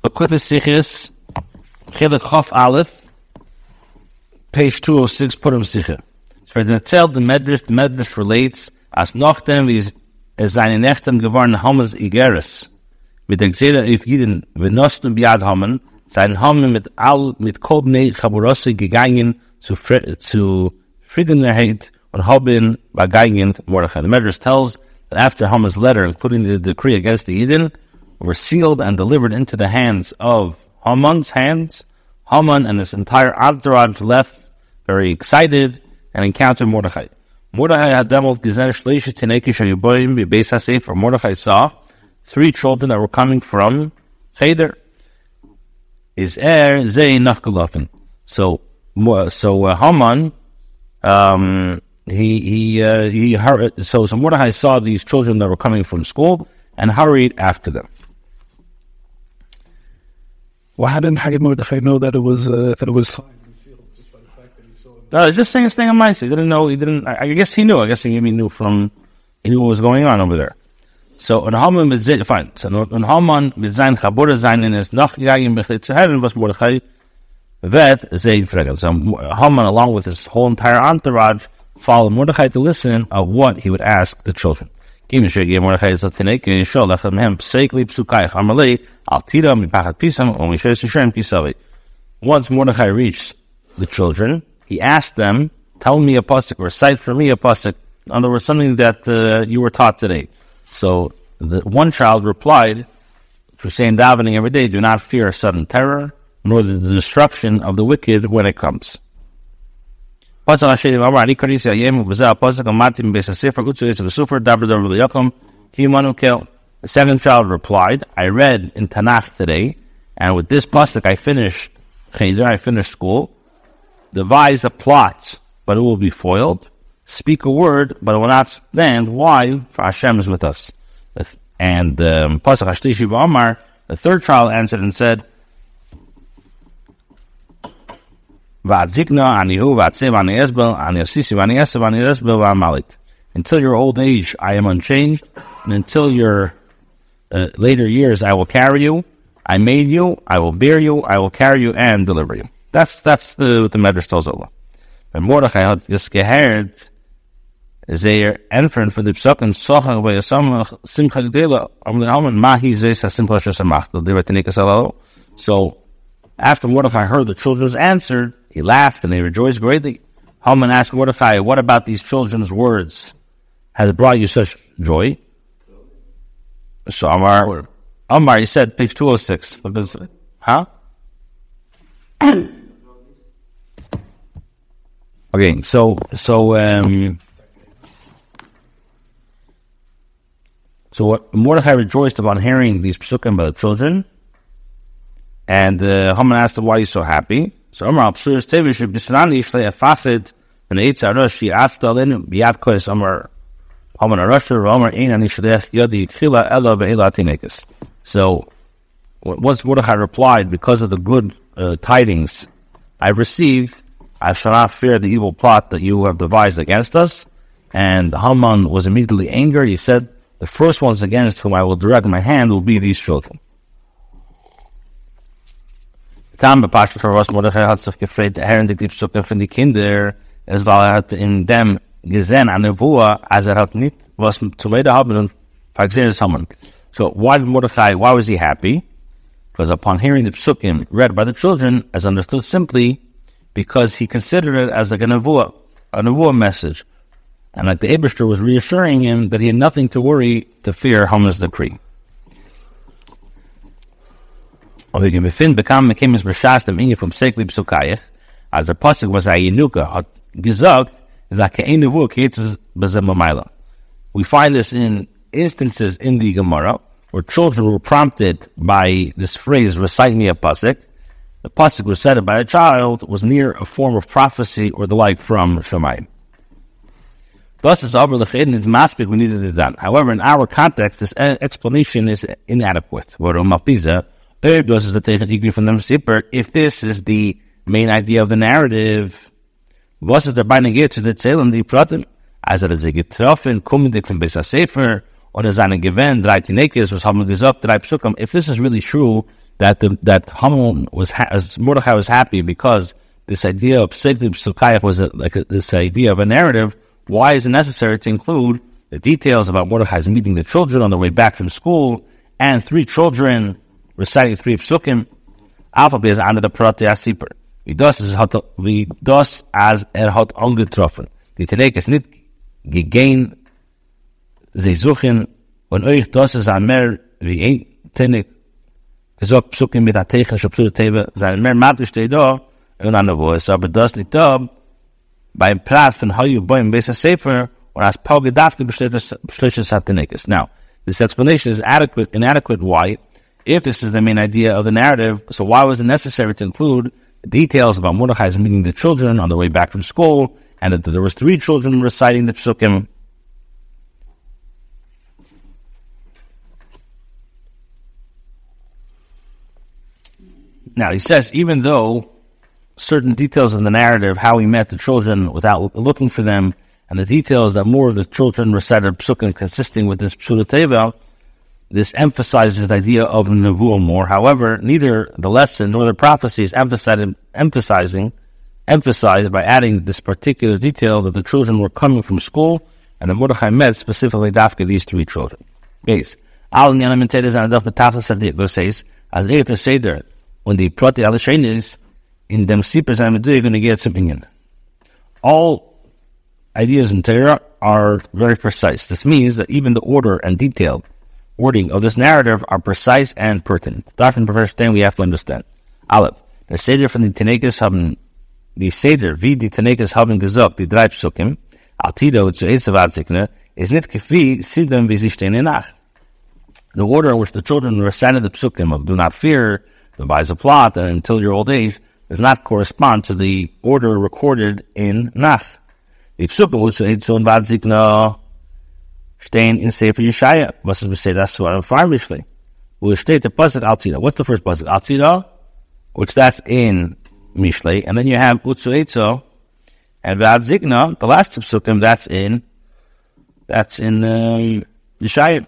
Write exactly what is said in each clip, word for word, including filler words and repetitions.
Equipment Sichis, Chelik Chof Aleph, page two oh six, Purim Sicha. For the Netzel, the Medrash, the Medrash relates, as Nochdem is seine Nechtem geworden Hamas Igeres. Mit der Gzera if Yidin, v'nostum biad Haman, sein Haman mit all, mit Kolbnei Chaburosse gegangen zu, zu Friedenheit und haben begangen Mordechai. The Medrash tells that after Haman's letter, including the decree against the Yidin, were sealed and delivered into the hands of Haman's hands, Haman and his entire entourage left very excited and encountered Mordechai. Mordechai had demoed Gezer Shleisha Teneki Shayuboyim Beis HaSefer. Mordechai saw three children that were coming from Cheder. Is er Zei Nachgelafen. So, so uh, Haman, um, he he uh, he hurried. So, so Mordechai saw these children that were coming from school and hurried after them. Well, how didn't how did Mordechai know that it was uh, that it was fine and sealed just by the fact that he saw it? No, he's just saying his thing on my side. He didn't know. He didn't. I, I guess he knew. I guess he knew from. He knew what was going on over there. So, on Haman mit Zayn, fine. So, on Haman mit Zayn Chabura Zayn in his Nachgegangen bechlet zu Herren was Mordechai vet Zayn fragen. So, Haman, along with his whole entire entourage, followed Mordechai to listen of what he would ask the children. Once Mordechai reached the children, he asked them, tell me a pasuk, recite for me a pasuk. In other words, something that uh, you were taught today. So the one child replied, for saying davening every day, do not fear sudden terror, nor the destruction of the wicked when it comes. The second child replied, I read in Tanakh today, and with this pasuk I finished Cheder, I finished school. Devise a plot, but it will be foiled. Speak a word, but it will not stand. Why? For Hashem is with us. And um, pasuk Hashlishi B'Amar, the third child answered and said, until your old age I am unchanged, and until your uh, later years I will carry you. I made you, I will bear you, I will carry you and deliver you. That's that's the what the Medrash tells over. And Mordechai had this geherd zeir entfernt for the psukim sochach v'yasam simcha gdela amle Haman mahi zeis simcha shesamach the divatinikas alalo. So after Mordechai heard the children's answer, he laughed and they rejoiced greatly. Haman asked Mordechai, what about these children's words has brought you such joy? So Amar, Amar, he said, page two oh six. Look at this. Huh? Okay, so, so, um, so what Mordechai rejoiced upon hearing these psukim by the children, and uh, Haman asked him, why are you so happy? So Amar Absur Tevish Bisrani Shlei Afafid and Eitz Arashi Afdalin Biat Kois Amar Haman Arashur Amar Ein Ani Shlech Yadi Tchila Ella Be'ela Tinekis. So once Mordechai replied, because of the good uh, tidings I've received, I shall not fear the evil plot that you have devised against us. And Haman was immediately angered. He said, the first ones against whom I will direct my hand will be these children. Tam bepasht for was Mordechai hat sich gefreut, der Herren die Psukim von die Kinder, es weil er hat in dem gesehen an Nevuah, als er hat nicht was zu reden haben und vergesehen es Haman. So why did Mordechai, why was he happy? Because upon hearing the Psukim read by the children, as understood simply, because he considered it as like a Nevuah, a Nevuah message. And like the Eibishter was reassuring him that he had nothing to worry, to fear Haman's decree. Und wir befinden, bekam became his Rishas dem Inge vom Sekli Psukayach, als der Pasuk was a Yenuka hat gesagt, is a kein Nevuah keitzes bezem b'mayla. We find this in instances in the Gemara, where children were prompted by this phrase, recite me a pasuk. The pasuk recited by a child was near a form of prophecy or the like from Shamayim. We needed it done. However, in our context, this explanation is inadequate. If this is the main idea of the narrative, was is der Beine zu erzählen die Praten, als er sie getroffen, kommendig von Beis HaSefer, oder seine Gewinn, drei Tinekes, was haben wir gesagt, drei Psukim. If this is really true, that the, that Haman was ha- Mordechai was happy because this idea of Psikli Psukayach was a, like a, this idea of a narrative. Why is it necessary to include the details about Mordechai's meeting the children on their way back from school and three children reciting three psukim? Alpha is under the Prati Asiper. Wie das is hat wie das as er hat angetroffen. Die Tenek ist nicht gegeben. Sie suchen und euch das ist ein mehr wie ein Tenek. Gesagt psukim mit der technische Psukteve sein mehr Mathe steht da und an der Voice, aber das nicht da beim Prat von Hayu Boim Beis Sefer or as Paul Gedavke beschließt hat Tenekes. Now, this explanation is adequate, inadequate. Why? If this is the main idea of the narrative, so why was it necessary to include details about Mordechai's meeting the children on the way back from school, and that there was three children reciting the psukim? Now, he says, even though certain details in the narrative, how he met the children without looking for them, and the details that more of the children recited psukim consisting with this psuta teva, this emphasizes the idea of nevuah more. However, neither the lesson nor the prophecy is emphasizing, emphasizing, emphasized by adding this particular detail that the children were coming from school, and the Mordechai met specifically dafka these three children. Yes. Al Nyanamentedes and Adolf Metafel Sadiq says, as Eir to say there, when the Prati Alishain is in them Sipers and Medu, you're going to get some Inyan. All ideas in Torah are very precise. This means that even the order and detail wording of this narrative are precise and pertinent. Darfin Professor we have to understand. Aleph, the Seder from the Tenekes haben, the Seder, wie die Tenekes haben gesagt, die drei Psukim, Altido zu Eitzavadzikne, is nicht gefi, Sidem, wie sie stehen in Nach. The order in which the children recited the Psukim of do not fear, devise a plot, and until your old age, does not correspond to the order recorded in Nach. The Psukim, which zu Eitzavadzikne, stehen in Sefer Yeshaya. Was is we say that's what I'm farmishly. We'll state the pasuk Altida. What's the first pasuk? Altida, which that's in Mishlei, and then you have Utzu Eitzo and Vad Zikna, the last psukim, that's in that's in um, Yeshaya.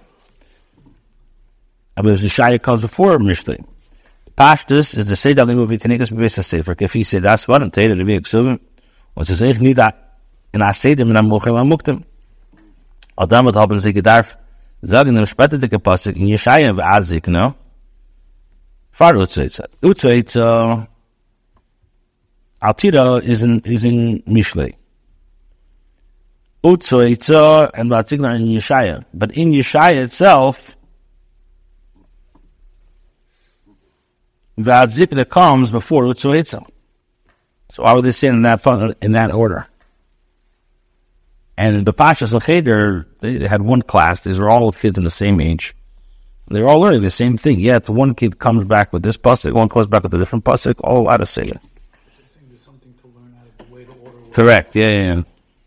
I believe Yeshaya comes before Mishlei. Pashtus is the Seder Limu V'Tinikas B'Beis HaSefer. If he said that's what I'm telling you to be exubim. What's his name? Nida in Aseder Min HaMuchem HaMuktem. Und damit haben sie gedarf sagen, im späteren Pasuk in Yeshaya v'Azik, no? Far Utzoitza. Utzoitza, Altira is in, is in Mishlei. Utzoitza and v'Azik are in Yeshaya. But in Yeshaya itself, v'Azik comes before Utzoitza. So why would they say in that, in that order? And the Pashas L'Cheder, they had one class. These are all kids in the same age. They're all learning the same thing. Yeah, the one kid comes back with this pasuk, one comes back with a different pasuk, all out of Seder. There's something to learn out of the way the order works. Correct, yeah, yeah, yeah.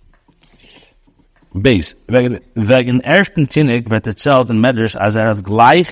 Base. Wegen ersten Tinnik wird erzählt in Medrash, als er hat gleich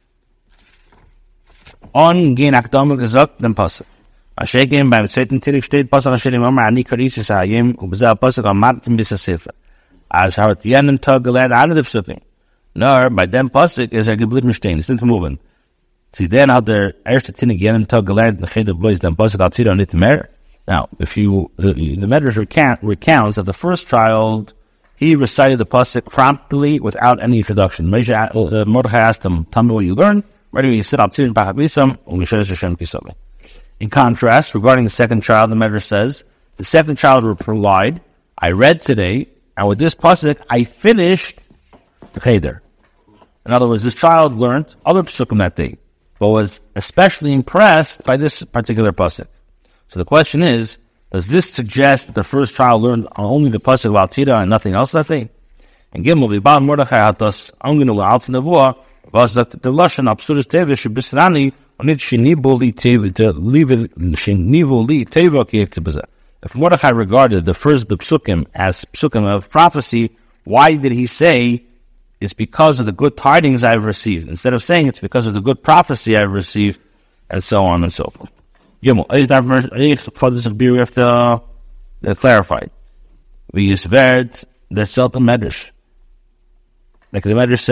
on gen Akdama gesagt, den pasuk. Ashegim beim zweiten Tinnik steht, pasuk Ashegim Amar Ani Karisis Hayim, und bezah pasuk am Matim bis Sefer. Als er hat jenen Tag gelernt, alle die Psukim. Nur, bei dem pasuk ist er geblieben stehen, ist nicht moving. Sie dann hat der erste Tinnik jenen Tag gelernt, nachher der Blois, den pasuk hat sie dann nicht mehr. Now, if you, uh, the Medrash recount, recounts that the first child, he recited the pasuk promptly without any introduction. Uh, Mordechai asked him, tell me what you learned. Ready, you sit out Tzir and Pachabisam, and we share Hashem Kisome. In contrast, regarding the second child, the Medrash says, the second child replied, I read today, and with this pasuk, I finished the Cheder. In other words, this child learned other pasukim that day, but was especially impressed by this particular pasuk. So the question is, does this suggest that the first child learned only the pasuk of Altira and nothing else that day? And Gimel, V'Bal Mordechai Hatas Angenu La'Altz Nevuah, was that the Lashon Absurus Teva Shebisrani, Onit Shenivu Li Teva, to leave it, Shenivu Li Teva Kiyektibazah. If Mordechai regarded the first the psukim as psukim of prophecy, why did he say, it's because of the good tidings I've received, instead of saying it's because of the good prophecy I've received, and so on and so forth? Gimel, for this we have to uh, clarify. We use words that sell the Medrash. Like the Medrash says,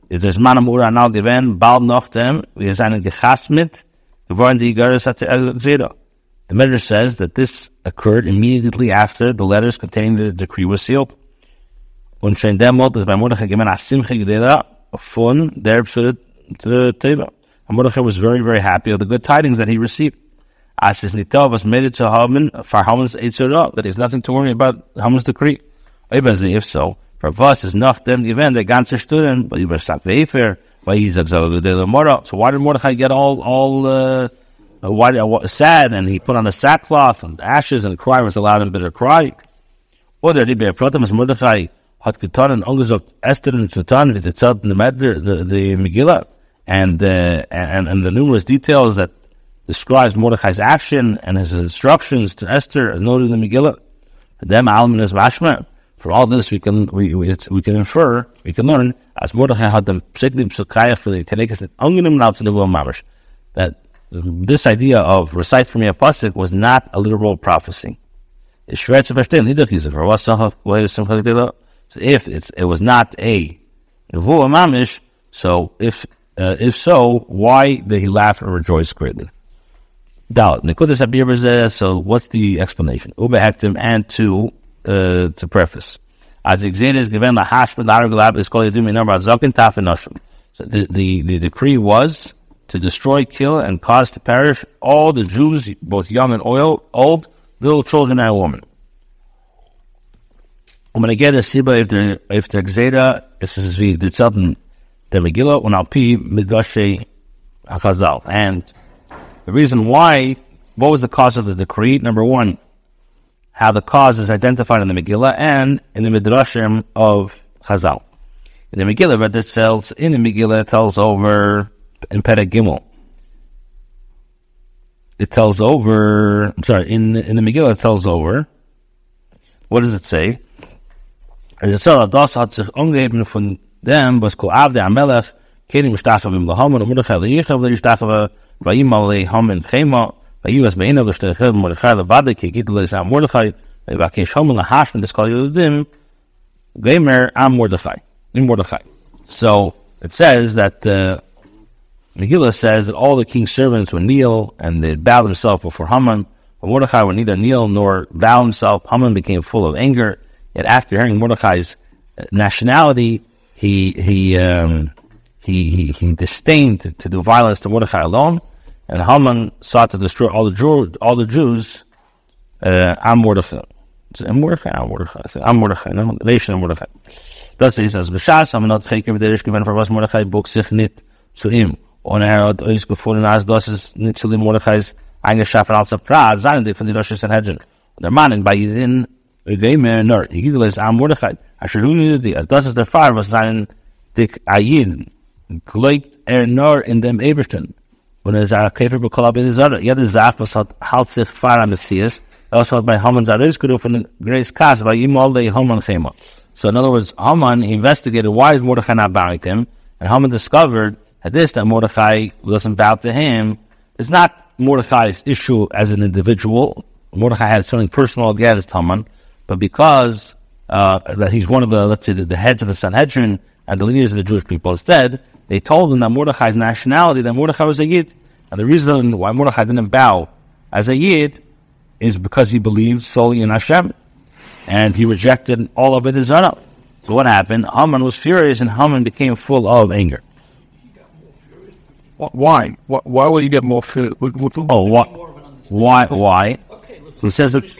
is there's manamura and al given, bald noch dem, we are seinen gechasmit, geworden die Igeres at Zera. The Medrash says that this occurred immediately after the letters containing the decree was sealed. Und schon demot is bei Mordechai gemein a simche gedera von der Psurat Teva. And Mordechai was very, very happy of the good tidings that he received. As his nitov was made it to Haman for Haman's Eitzurah, that there's nothing to worry about Haman's decree. If so, for us is not them given the ganze Stunden, but you were stuck vefer, why he's exalted the Mordechai. So why did Mordechai get all all uh, why uh, sad, and he put on a sackcloth and ashes and cry was a loud and bitter cry? Or there did be a problem as Mordechai had getan and ungesucht Esther and Sultan with the tzad in the Medr, the the Megillah, and uh, and and the numerous details that describes Mordechai's action and his instructions to Esther as noted in the Megillah. For them, Alman is mashma. For all this, we can we we, it's, we can infer, we can learn as Mordechai had the psiklim psukayach for the tenekas that ungenim now to the mamash, that this idea of recite from your pasuk was not a literal prophecy. It's schwer to verstehen. For what so if it's, it was not a nevuah mamish, so if uh, if so, why did he laugh and rejoice greatly? Dalit nekudas abir b'zeh. So what's the explanation? Ubehektim and to uh, to preface. As the example is given, the hash for the Arab is called Yidumi number Zakin Taf and Nashim. So the, the the decree was to destroy, kill, and cause to perish all the Jews, both young and old, old, little children and women. I'm going to get a siba if they're if they're gzeda. This is the the tzadin the Megillah and alpi midrashe hakazal. And the reason why, what was the cause of the decree? Number one, how the cause is identified in the Megillah and in the midrashim of Chazal. In the Megillah, it tells in the Megillah it tells over in Perek Gimel. It tells over. I'm sorry. In in the Megillah, it tells over. What does it say? Es soll das hat sich umgeben von dem, was kol Avde Amelech, kenim shtachov im Lahaman, und Mordechai leichav leishtachov, vayim alei Haman chema, vayivas beinav l'shtechel Mordechai levade, ki gid leisam Mordechai, vakesh Haman lahashman des kol Yehudim, geimer am Mordechai, in Mordechai. So it says that uh, Megillah says that all the king's servants would kneel and they bow themselves before Haman, but Mordechai would neither kneel nor bow himself. Haman became full of anger. Yet after hearing Mordechai's nationality, he he um, he, he he disdained to, to do violence to Mordechai alone, and Haman sought to destroy all the Jew, all the Jews. Uh, I'm Mordechai. I'm Mordechai. I'm Mordechai. I'm Mordechai. No, the nation of Mordechai. Thus he says, "B'shas I'm not taking the given for was Mordechai book sich nit zu ihm." On er hat euch gefunden, als das ist nicht zu dem Mordechai's eingeschaffen als ein Prat, seien die von den Rosh Sanhedrin. Der Mann bei ihnen Geimer nur, die Gidel ist am Mordechai. Asher hu niddi, als das ist der Fall, was seinen dik Ayid, gleibt er nur in dem Ebersten. Und er sagt, Käfer bekollab in die Zara. Jede Sache, was hat halt sich fahr am Messias, also hat bei Haman Zaris gerufen, Grace Kass, weil ihm all the Haman chema. So in other words, Haman investigated why is Mordechai not bowing to him, and Haman discovered that this, that Mordechai doesn't bow to him, is not Mordechai's issue as an individual. Mordechai had something personal against Haman, but because uh, that he's one of the, let's say, the, the heads of the Sanhedrin and the leaders of the Jewish people, instead, they told him that Mordechai's nationality, that Mordechai was a Yid. And the reason why Mordechai didn't bow as a Yid is because he believed solely in Hashem. And he rejected all of it as Zara. So what happened? Haman was furious, and Haman became full of anger. Why? Why would he get more furious? Oh, why? Why? Why? He says that.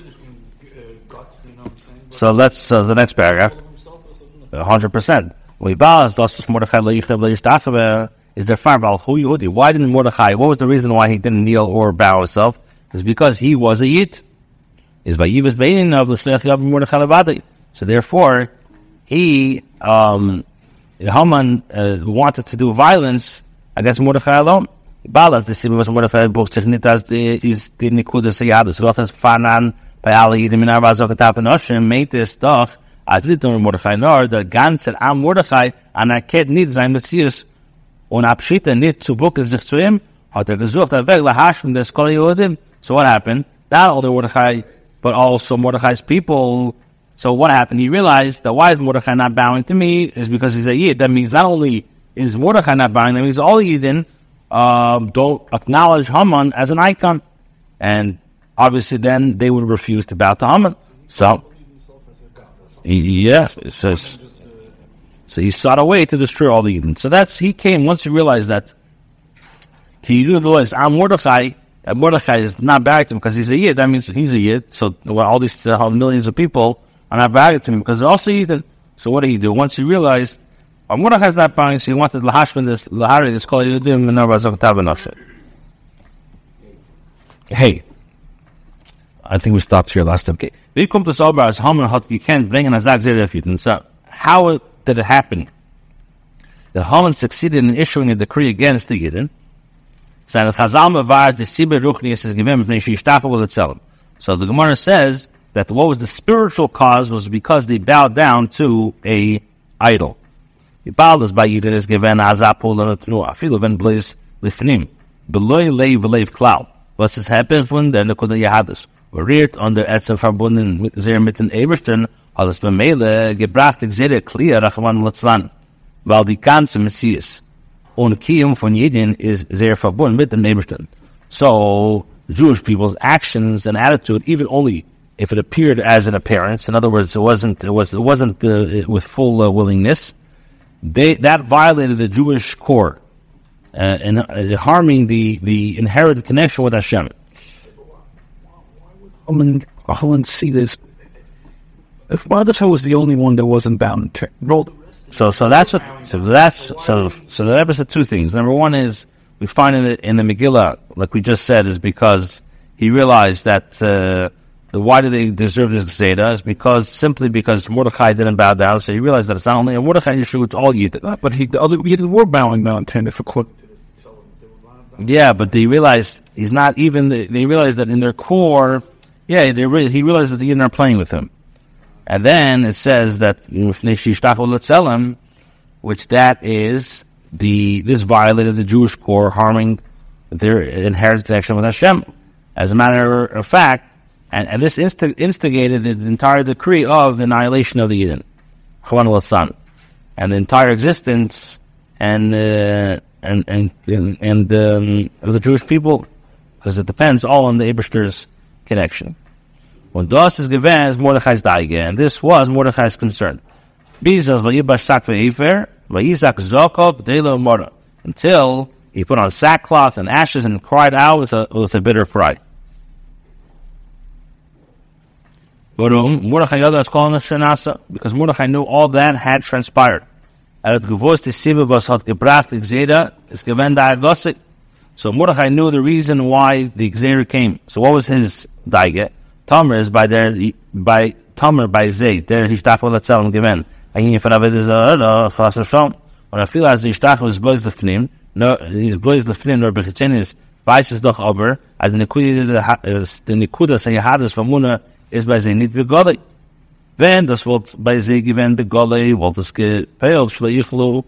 So let's uh, the next paragraph. A hundred percent. We balance das Mordechai is their farm. Why didn't Mordechai? What was the reason why he didn't kneel or bow himself? It's because he was a Yid. Is by Yivas Bein of the Mordechai Levadi. So therefore, he um, Haman uh, wanted to do violence against Mordechai alone. Balas the city was Mordechai books as the is the Nikudas Yadus. What has Fanan by Ali Yidim in Arvazokatap and Oshim made this stuff as little Mordechai nor the ganze am Mordechai and I can't need sein Metzius und abschite nicht zu bucken sich zu ihm hat er gesucht er weg lahashim des Kol Yehudim. So what happened? Not only Mordechai but also Mordechai's people So what happened? He realized that why is Mordechai not bowing to me is because he's a Yid. That means not only is Mordechai not bowing, that means all Yidden uh, don't acknowledge Haman as an icon. And obviously then they would refuse to bow to Haman. So, yes, it says, so he sought a way to destroy all the Yidden. So that's, he came, once he realized that he realized, I'm Mordechai, and Mordechai is not bowing to him because he's a Yid. That means he's a Yid. So well, all these uh, millions of people are not bowing to him because they're also Yidden. So what did he do? Once he realized, oh, Mordechai is not bowing, so he wanted Lahashman this, Lahari, this called Yehudim, and Narbazok Tabanasir. Hey, I think we stopped here last time. Okay. We come to Sober as Haman Hot, you can't bring an Azak Zerefit. So, how did it happen that Haman succeeded in issuing a decree against the Yidden? So, the Gemara says that what was the spiritual cause was because they bowed down to a idol. The bowed by Yidden is given Azapul and Tnua. Feel even blaze lifnim. Beloy lay believe cloud. What's this happened when the Nekuda Yahadis were reared under Etzem verbunden mit sehr mit den Ebersten, hat es bei Meile gebracht, ich sehe clear, Rachman Lutzlan, weil die ganze Messias und Kiyum von Jedin is sehr verbunden mit den Ebersten. So, Jewish people's actions and attitude, even only if it appeared as an appearance, in other words, it wasn't, it was, it wasn't uh, with full uh, willingness, they, that violated the Jewish core, uh, and uh, harming the, the inherited connection with Hashem. I want to see this. If Mordechai was the only one that wasn't bound to roll the rest. So, so that's what. So that's so. So the episode two things. Number one is we find in the in the Megillah, like we just said, is because he realized that uh, why do they deserve this Zeta is because simply because Mordechai didn't bow down. So he realized that it's not only a Mordechai issue; it's all Yidden. Uh, but he the other Yidden were bowing down to him if according to this. Yeah, but they realized he's not even. They realized that in their core. Yeah, they re- he realized that the Yidden are playing with him. And then it says that, which that is, the this violated the Jewish core, harming their inherited connection with Hashem. As a matter of fact, and, and this inst- instigated the entire decree of the annihilation of the Yidden, and the entire existence and uh, and and and, and um, of the Jewish people, because it depends all on the Ebershter's connection. When das is given as Mordechai's daige, and this was Mordechai's concern. Until he put on sackcloth and ashes and cried out with a with a bitter cry. Mordechai is calling us Shenasa because Mordechai knew all that had transpired. So Mordechai knew the reason why the Gzeira came. So what was his daige? Tomer is by their by Tomer by Zay. There he start with itself given. I mean, if I have this uh fashion, when I feel as the start was blows the flim, no, he's blows the flim or bechitzen is vices doch over as the nikuda the nikuda say hades from Muna is by Zay nicht begolly. Then das wird bei Zay given begolly, what das gepeil shleichlu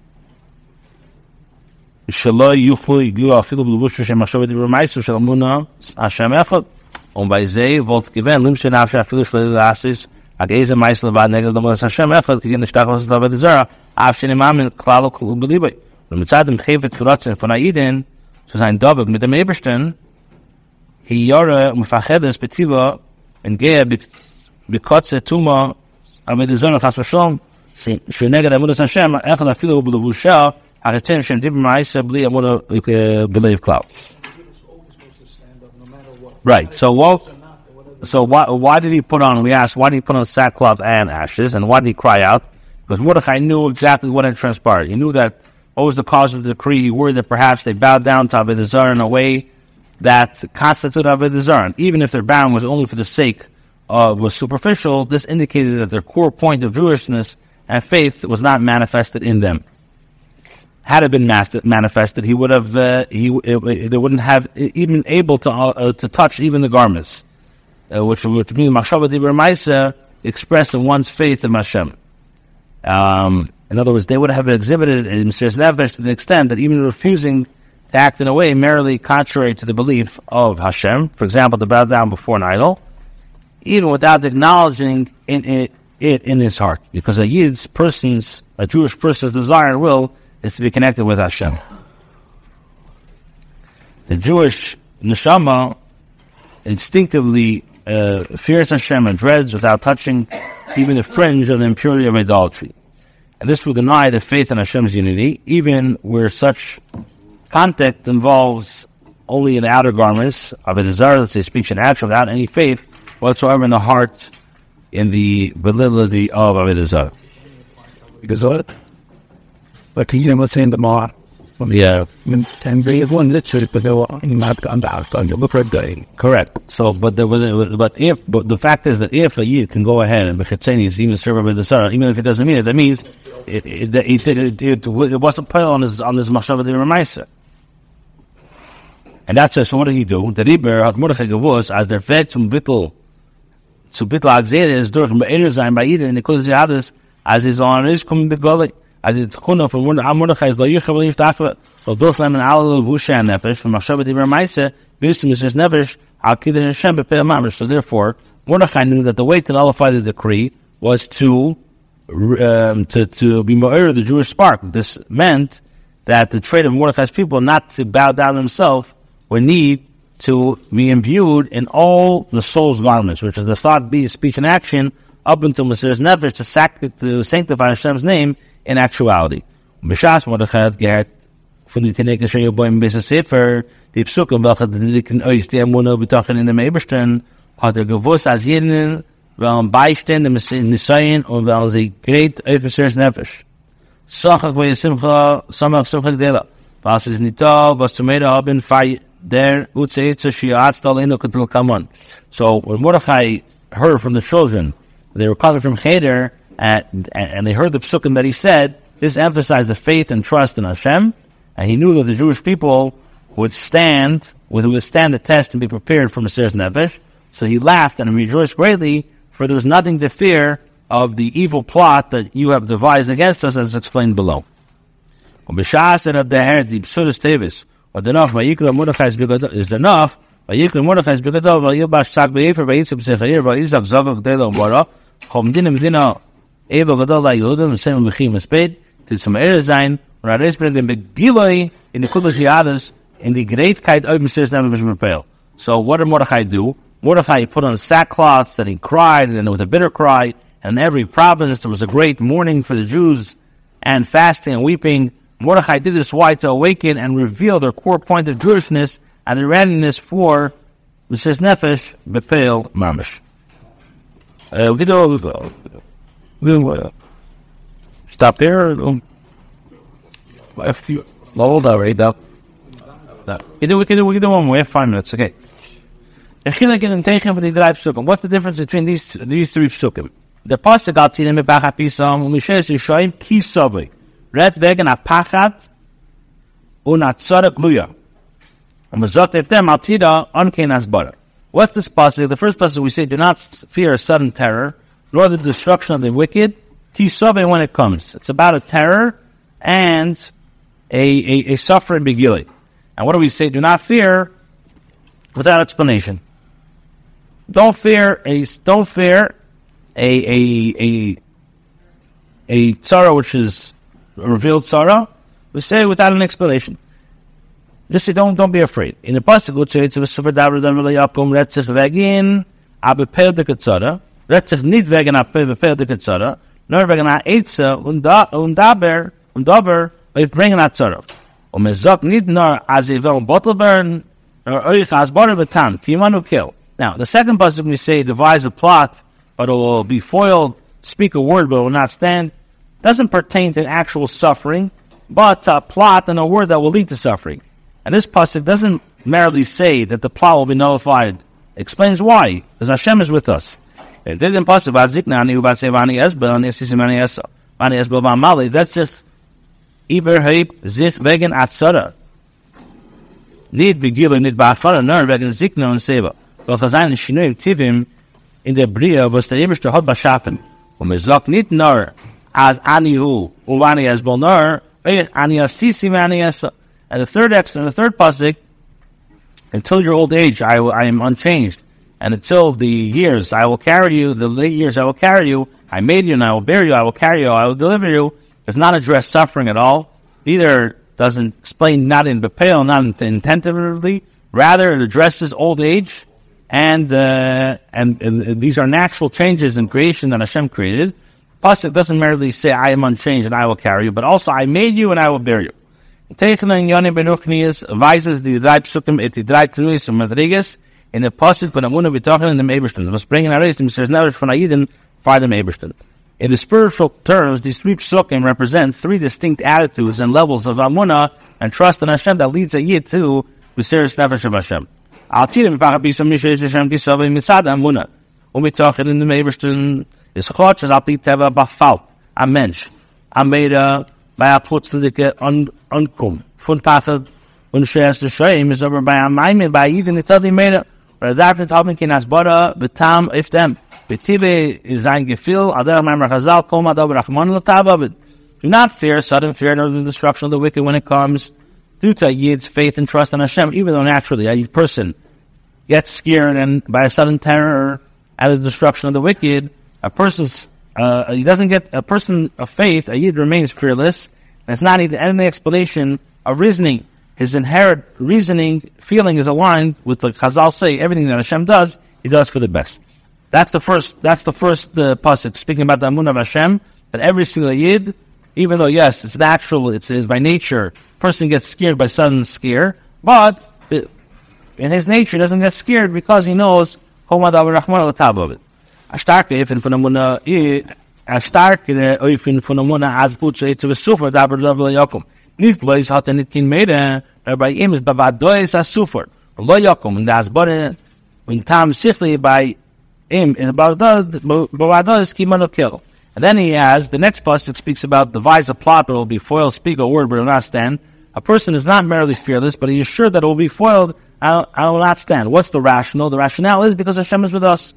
shaloi yuchlu you are filled with bush shem machshav the remaiser shel Muna Hashem echad. Und bei Zeh wollte gewähren, Limschen Afsha Filish Lasis, Ageze Meisel war negel der Moses Hashem, Echad, die in der Stach was da bei der Zara, Afshin Imam in Klalo Beliebe. Und mit Zeit dem Chevet Kuratzen von Aiden, zu sein Dovig mit dem Ebersten, hi Yore um Fachedes Betiva, in Gehe Bekotze Tuma, aber der Zara Chas Vashom, für negel der Moses Hashem, Echad Afilu Belevusha, Achetzen Shem Dibber Maisa Bli Amuna Believe Cloud. Right. So what? So why? Why did he put on? We asked, why did he put on sackcloth and ashes, and why did he cry out? Because Mordechai knew exactly what had transpired. He knew that what was the cause of the decree. He worried that perhaps they bowed down to Avodah Zarah in a way that constituted Avodah Zarah. Even if their bowing was only for the sake of was superficial, this indicated that their core point of Jewishness and faith was not manifested in them. Had it been manifested, he would have uh, he it, they wouldn't have even able to uh, to touch even the garments, uh, which which means machshava dibur ma'isa expressed in one's faith in Hashem. Um, in other words, they would have exhibited in Mesiras Nefesh to the extent that even refusing to act in a way merely contrary to the belief of Hashem, for example, to bow down before an idol, even without acknowledging in it, it in his heart. Because a Yid's person's, a Jewish person's desire and will is to be connected with Hashem. The Jewish neshama instinctively uh, fears Hashem and dreads without touching even the fringe of the impurity of idolatry. And this will deny the faith in Hashem's unity, even where such contact involves only in the outer garments of a desire, let's say speech and action, without any faith whatsoever in the heart, in the validity of Avodah Zarah. Because what? Like you know what's in the Mar. Yeah. And they have one literally, but they were not gone back on the for a day. Correct. So, but the, but if, but the fact is that if a Yid can go ahead and Bechetzeni even serve Avodah Zarah, even if it doesn't mean it, that means it, it, it, it, it, it wasn't put on his, on his Mashava de Ramaisa. And that's so what did he do? The Riber hat Mordechai gewusst, als der Weg zum Bittel, zu Bittel Agzere ist durch ein Be'er sein bei Iden, in der Kudus Jihadis, als er so an Risch kommen mit Goli, als er Tchuna von Mordechai ist, lo Yichah will ich dafür, so durchnehmen alle Wusche an Nefesh, von Machshavah Divrei Meise, bis zu Mishnah Nefesh, al Kiddush Hashem be'Peil Mamish. So therefore, Mordechai knew that the way to nullify the decree was to, um, to, to be Ma'ir, the Jewish spark. This meant that the trait of Mordechai's people not to bow down themselves would need to be imbued in all the soul's garments, which is the thought, be speech, and action, up until Mesiras Nefesh to, sac- to sanctify Hashem's name in actuality. B'shas Mordechai hat gehört von den Tineke schon Yoboim Besa Sefer, die Psukim, welche die Dicken Ois, die Amuno betochen in dem Eberstein, hat er gewusst, als jeden wollen beistehen, dem Nisayin, und weil sie great auf Mesiras Nefesh. Sachach wo Simcha, Samach Simcha Gdela. Was ist nicht da, was zu mir haben, fei, there, so when Mordechai heard from the children, they were coming from Cheder, and, and they heard the psukim that he said, this emphasized the faith and trust in Hashem, and he knew that the Jewish people would stand, would withstand the test and be prepared for Mesiras Nefesh. So he laughed and rejoiced greatly, for there was nothing to fear of the evil plot that you have devised against us, as explained below. But enough, Vayikra Mordechai is enough. Vayikra Mordechai is begadol. Vayibash sak be'efer vayitzim sechayer vayizak zavak delo bara. Chomdina medina eva gadol la Yehudim v'sem v'chim esped to some air sein und er ist bringen begiloi in the Kudus Yihadis in the greatkeit of Mesiras Nefesh Merpeil. So what did Mordechai do? Mordechai put on sackcloths that he cried, and it was a bitter cry. And in every province there was a great mourning for the Jews, and fasting and weeping. Mordechai did this why? To awaken and reveal their core point of Jewishness and their readiness for Mesiras Nefesh Be'Peil Mamish. Uh, we do, we'll stop there. If you hold already, that we can do, we can do, we can do one more. We have five minutes, okay. What's the difference between these these three psukim? The pasuk got to them about hapisam umishes yishaim kisavi. Red wegen a pachat un a tzara gluya. And mazot eftem altida unkein asbara. What's this pasuk? The first pasuk we say, do not fear a sudden terror, nor the destruction of the wicked. Kisavi when it comes. It's about a terror and a, a, a suffering begili. And what do we say? Do not fear without explanation. Don't fear a don't fear a a a a tzara which is a revealed tzara. We say without an explanation. Just say don't don't be afraid. In the pasuk we say it's a super davar dan v'layakum retzich vegin abepel de katzara retzich nit vegin abepel de katzara nor vegin a eitza unda undaber undaber we bring an tzara. Um mezok nit nor as evel bottle burn or oich as bar betan kimanu kill. Now, the second pasuk we say, devise a plot, but it will be foiled, speak a word, but it will not stand, doesn't pertain to actual suffering, but a plot and a word that will lead to suffering. And this pasuk doesn't merely say that the plot will be nullified. It explains why, because Hashem is with us. It didn't pasuk, that's just, Iber heib zich wegen atzara. Nid begilu, nid ba'afara, nor wegen zikna und seva. Weil Chazayin Shinui Tivim in der Bria was der Eberste hat beschaffen. Und man sagt nicht nur as Anihu und Ani as Bolnar, Ani Asisi Ani as. And the third ex and the third pasuk, until your old age I, I am unchanged. and until the years I will carry you, the late years I will carry you, I made you and I will bear you, I will carry you, I will deliver you, does not address suffering at all. Neither doesn't explain, not in Bepel, not intentively. Rather, it addresses old age, and, uh, and and these are natural changes in creation that Hashem created. Plus, it doesn't merely say, I am unchanged and I will carry you, but also, I made you and I will bear you. Teichelen Yoni Benuchnias weises die drei Psukim et die drei Knuis und Madrigas in the Pasuk von Amuna B'tochen in the Eberstein. Was bringen er ist, there's never von Aiden for the Eberstein. In the spiritual terms, these three Psukim represent three distinct attitudes and levels of Amuna and trust in Hashem that leads a Yid to B'seres Nefesh of Hashem. Al Tirim Pachab Yisam Mishesh Hashem Kisavim Mitzad Amuna. Umitochen in the Eberstein is Chotch as Al Pi Teva Bafalt. A Mensch. A Meda by a plötzliche Unkum. Von Tachad und Scherste Schreim ist aber bei einem Maimin, bei Iden, die Tadi Meda, oder darf nicht haben, kein Asbara, betam, if them. Betibe is ein Gefühl, Adar Maimar Chazal, Koma, Dabar Rachman, Lataba, but do not fear, sudden fear, nor the destruction of the wicked when it comes due to Yid's faith and trust in Hashem, even though naturally a person gets scared and by a sudden terror at the destruction of the wicked, a person's Uh, he doesn't get a person of faith, a Yid remains fearless, and it's not even any explanation of reasoning. His inherent reasoning, feeling is aligned with the Chazal say, everything that Hashem does, He does for the best. That's the first, that's the first uh, pasuk, speaking about the Amun of Hashem, that every single Yid, even though yes, it's natural, it's, it's by nature, person gets scared by sudden scare, but it, in his nature, he doesn't get scared because he knows, Homa Davar Rahman al Tab of it. A starke Eifen von Amuna, a starke Eifen von Amuna, as Butch, it's a Sufer, Dabar Dabar Yakum. Nicht bloß hat er nicht kein Mede, aber bei ihm ist Bavadois a Sufer, Lo Yakum, und das Bode, when Tam Sifli by him is about Bavadois Kimano Kill. And then he has, the next pasuk speaks about the vise of plot, but it will be foiled, speak a word, but it will not stand. A person is not merely fearless, but he is sure that it will be foiled, and it will not stand. What's the rationale? The rationale is because Hashem is with us.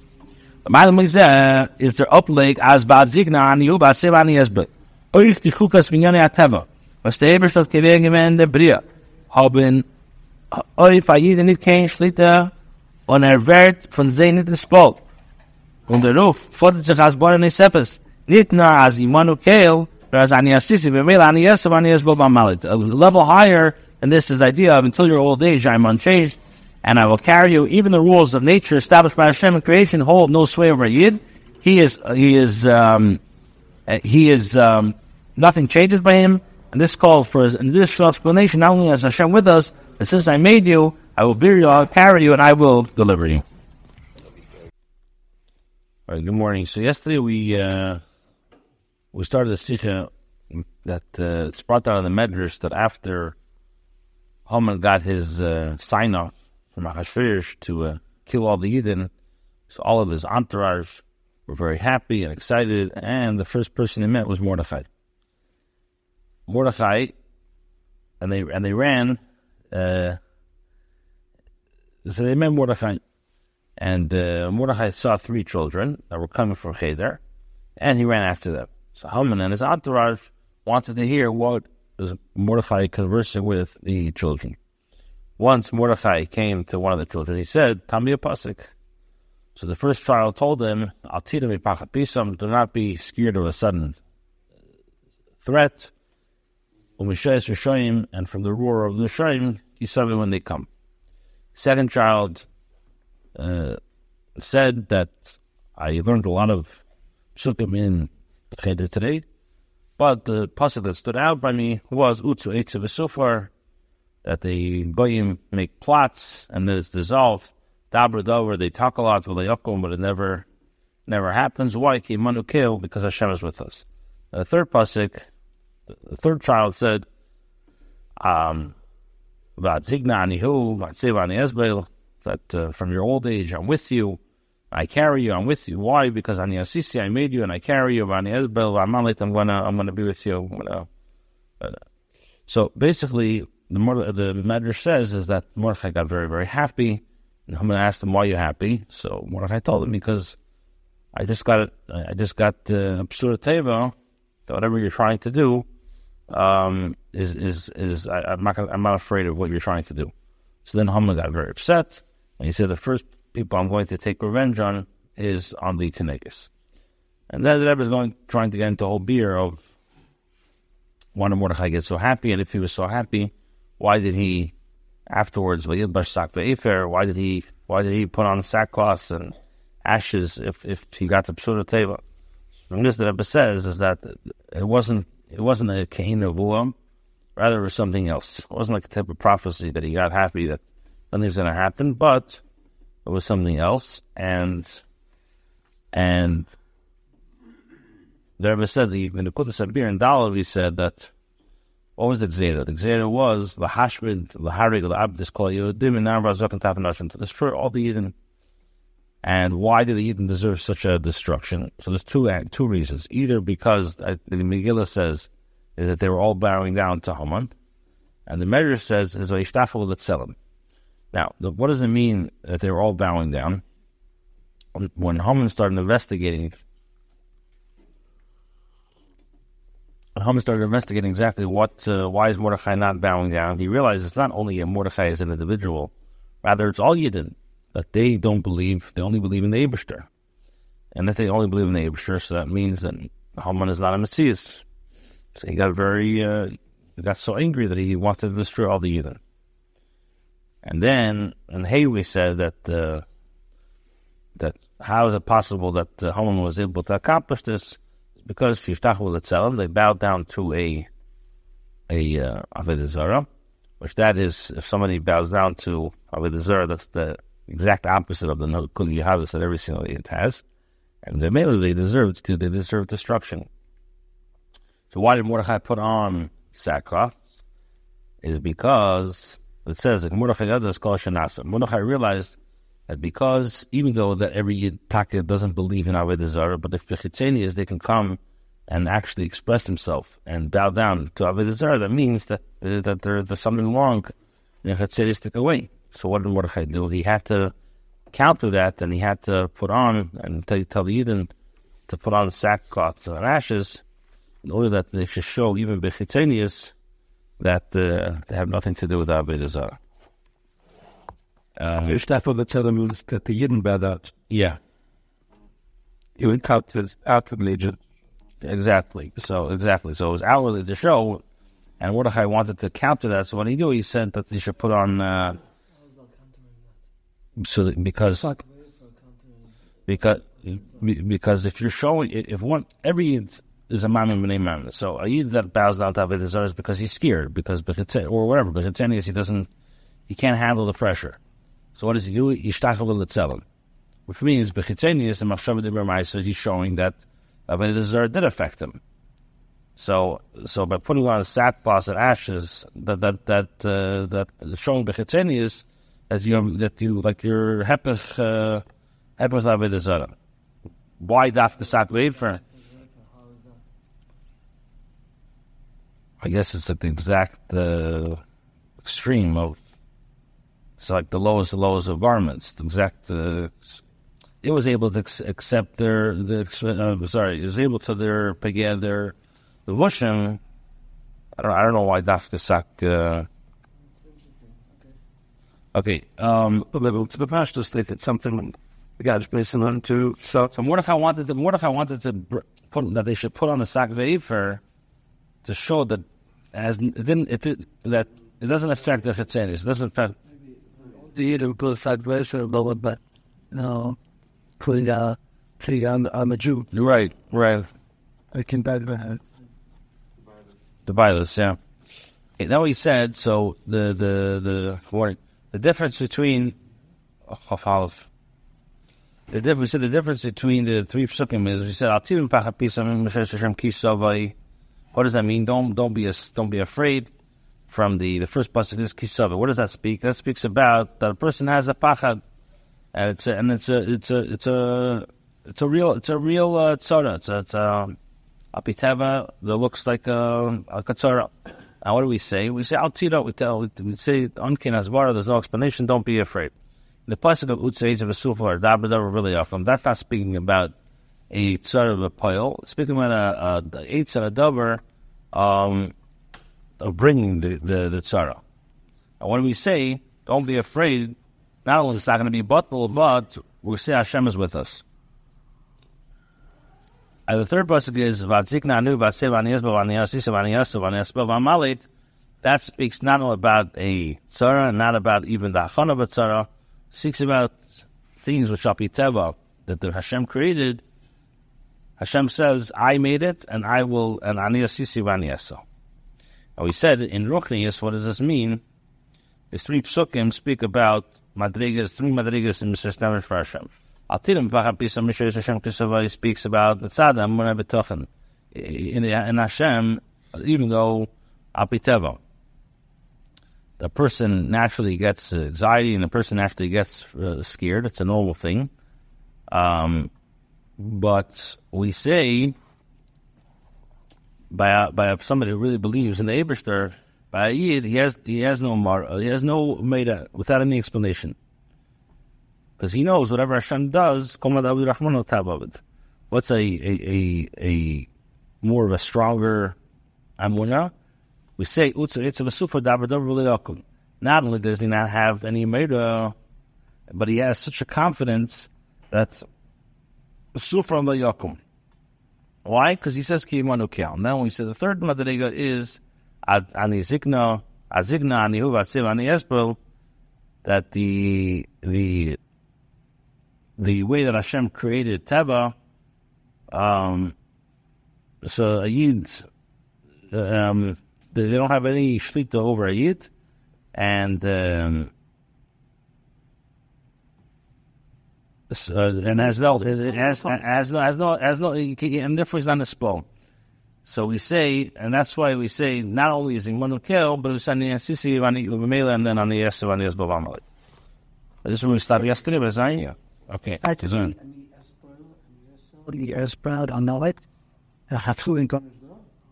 Is der Opleg as bad Zigna an Yuba Sevani Esbek. Euch die Chukas Minyane Ateva. Was der Eberstadt gewähren gewähren der Bria. Haben euch Ayiden nicht kein Schlitter und er wird von sie nicht entspult. Und der Ruf fordert sich als Boren Esepes. Nicht nur als Imanu Keil, but as Ani Asisi, Vemela Ani Esav Ani Esbel Bamalit. A level higher than this is the idea of until your old age I am unchanged. And I will carry you. Even the rules of nature established by Hashem in creation hold no sway over a Yid. He is, he is, um, he is, um, nothing changes by him. And this calls for an additional explanation. Not only is Hashem with us, but since I made you, I will bear you, I will carry you, and I will deliver you. All right. Good morning. So yesterday we uh, we started a sitcha that uh, it's brought out of the Medrash that after Haman got his uh, sign off from Achashverosh to uh, kill all the Yidden, so all of his entourage were very happy and excited, and the first person they met was Mordechai. Mordechai, and they and they ran. Uh, so they met Mordechai, and uh, Mordechai saw three children that were coming from Cheder, and he ran after them. So Haman and his entourage wanted to hear what was Mordechai conversing with the children. Once Mordechai came to one of the children, he said, Tami a pasuk. So the first child told him, Al tiram ipachat pisam, do not be scared of a sudden threat. Umishayis Rishayim, and from the roar of the Rishayim, you saw me when they come. Second child uh, said that I learned a lot of psukim in Cheder today, but the pasuk that stood out by me was Utzu Eitzav Esufar, that the goyim make plots and then it's dissolved. Dabra Dover, they talk a lot, but it never never happens. Why? Kimanu Kil, because Hashem is with us. The third pasuk, the third child said, um, that uh, from your old age I'm with you, I carry you, I'm with you. Why? Because Ani Asisi, I made you and I carry you. Ani Esbel, I'm gonna, I'm gonna be with you. Gonna, uh, so basically, the the Medrash says is that Mordechai got very, very happy. And Haman asked him, "Why are you happy?" So Mordechai told him, "Because I just got I just got the uh, Psura Teva, that whatever you're trying to do um, is is is I, I'm not I'm not afraid of what you're trying to do." So then Haman got very upset, and he said, "The first people I'm going to take revenge on is on the Tanakis. And then the Rebbe is going, trying to get into a whole beer of why did Mordechai get so happy, and if he was so happy, why did he afterwards, why did he why did he put on sackcloth and ashes if, if he got the Psula Teva? From this, the Rebbe says is that it wasn't it wasn't a Kehin of Uam, rather it was something else. It wasn't like a type of prophecy that he got happy that nothing's going to happen, but it was something else. And and the Rebbe said, the in the Kutas Abir and Dalav, he said that, what was the Gzera? The Gzera was the Hashmid, the Harig, the Abdis, Kol Yehudim, and Narva Zok and Tafanashim, to destroy all the Yidden. And why did the Yidden deserve such a destruction? So there's two two reasons. Either because uh, the Megillah says is that they were all bowing down to Haman, and the Medrash says is Vayishtafu L'Tzelem. Now, the, what does it mean that they were all bowing down? When Haman started investigating, when Haman started investigating exactly what, uh, why is Mordechai not bowing down, he realized it's not only a Mordechai as an individual, rather it's all Yidden, that they don't believe, they only believe in the Eibishter. And if they only believe in the Eibishter, so that means that Haman is not a Messias. So he got very, uh, he got so angry that he wanted to destroy all the Yidden. And then, in Hay, we said that, uh, that how is it possible that uh, Haman was able to accomplish this? Because Shishtachu L'Tzelem, they bowed down to a, a, uh, Avodah Zarah, which that is, if somebody bows down to Avodah Zarah, that's the exact opposite of the Kul Yehavas that every single Yid has. And they mainly they deserved to, they deserve destruction. So why did Mordechai put on sackcloth? Is because it says that Mordechai Mordechai realized that because even though that every Yid Taka doesn't believe in Avodah Zarah, but if Bechitzenius they can come and actually express himself and bow down to Avodah Zarah, that means that uh, that there, there's something wrong in a Chetzeristic way. So what did Mordechai do? He had to counter that, and he had to put on and tell, tell the Yidden to put on sackcloths and ashes in order that they should show even Bechitzenius that uh, they have nothing to do with Avodah Zarah. Uh, Shtafu L'Tzelem means that the Yidden bowed out. Yeah. You encountered outwardly. Exactly. So, exactly. So it was outwardly to show, and Mordechai wanted to counter that. So what he did, he said that they should put on, uh, so that, because, because, because if you're showing, if one, every Yid is a Mammon B'nai Mammon. So a Yid that bows down to Avodah Zarah is because he's scared, because, or whatever, because he doesn't, he can't handle the pressure. So what does he do? Yishtachu L'Tzelem, which means Bechitzenius and Machshavah D'Ber Ma'aser, he's showing that Avodah Zarah did affect him. So, so by putting on sackcloth and ashes, that that that uh, that showing Bechitzenius as you have, that you like your hepech uh, hepech Avodah Zarah. Why dafka sak veifer? I guess it's like the exact uh, extreme of. It's like the lowest, the lowest of garments. The exact, uh, it was able to ex- accept their, the, uh, sorry, it was able to their, peged their, the vushim. I don't, I don't know why dafka sak, uh, okay, um, The level to the pastor state, it's something the guy's basing on to, so. So Mordechai wanted to, Mordechai wanted to put, that they should put on the sak veifer to show that, as, it didn't, it did, that it doesn't affect the chetzenis, it doesn't affect, The Yidden put aside pressure, but no, putting uh, putting on I'm a Jew. Right, right. I can bad bad. The violence, yeah. Okay, now he said, so the the the warning, the difference between oh, the difference the difference between the three psukim is he said what does that mean? Don't don't be a, don't be afraid. From the, the first pasuk is kisava. What does that speak? That speaks about that a person has a pachad, and it's a, and it's a it's a it's a it's a real it's a real uh, tzara. It's a, it's a apiteva that looks like a, a katzara. Now what do we say? We say al tira. We tell we, we say unkin asvara. There's no explanation. Don't be afraid. The pasuk of utzeis of a sufa or dabra really often. That's not speaking about a tzara of a pile. It's speaking about a, a, a eitz and a davar. Um, of bringing the, the, the tzara. And when we say, don't be afraid not only is it not going to be bottled, but we say Hashem is with us. And the third pasuk is Vatzikna anu vatsev aniyasba vaniyasisa vaniyasa vaniyasba vamalit. That speaks not only about a tzara, not about even the hachana of a tzara. It speaks about things which are piteva that the Hashem created. Hashem says, "I made it, and I will." And aniyasisi vaniyasa. And we said in Ruchnius, what does this mean? There's three psukim speak about madrigas, three madrigas in Mister Nemesh for Hashem. Altirim Pachapisa Mishnah Hashem Kisava speaks about the tzadam when I betochen in in Hashem, even though apiteva, the person naturally gets anxiety and the person naturally gets uh, scared. It's a normal thing. Um, but we say by by somebody who really believes in the Eibishter, by a Yid, he has he has no mar, he has no meda without any explanation. Because he knows whatever Hashem does, what's a, a, a, a more of a stronger amunah? We say, not only does he not have any meda, but he has such a confidence that sufra yakum. Why? Because he says, ki imanu kial. Now when we say the third madrega is ani zikna, azigna, ani hu, vatziv, ani esbel, that the, the, the way that Hashem created Teva, um, so a Yid, um, they don't have any shlita over a Yid, and um, so, and has no, it has, has no, has no, has no, and therefore he's not a spawn. So we say, and that's why we say, not only is he Manukel, but it's on the Sisi, and then on the Yesav, on the Yesbav. This is when we started yesterday, but it's not here. Okay. I just mean, the Esprout on the it. Have to link on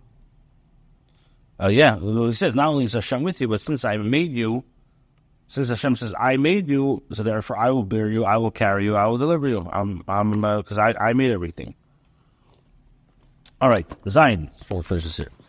Oh, yeah. Well, he says, not only is Hashem with you, but since I made you, since Hashem says, I made you, so therefore I will bear you, I will carry you, I will deliver you. I'm, I'm, uh, because I, I made everything. All right. Zayin. Full finishes here.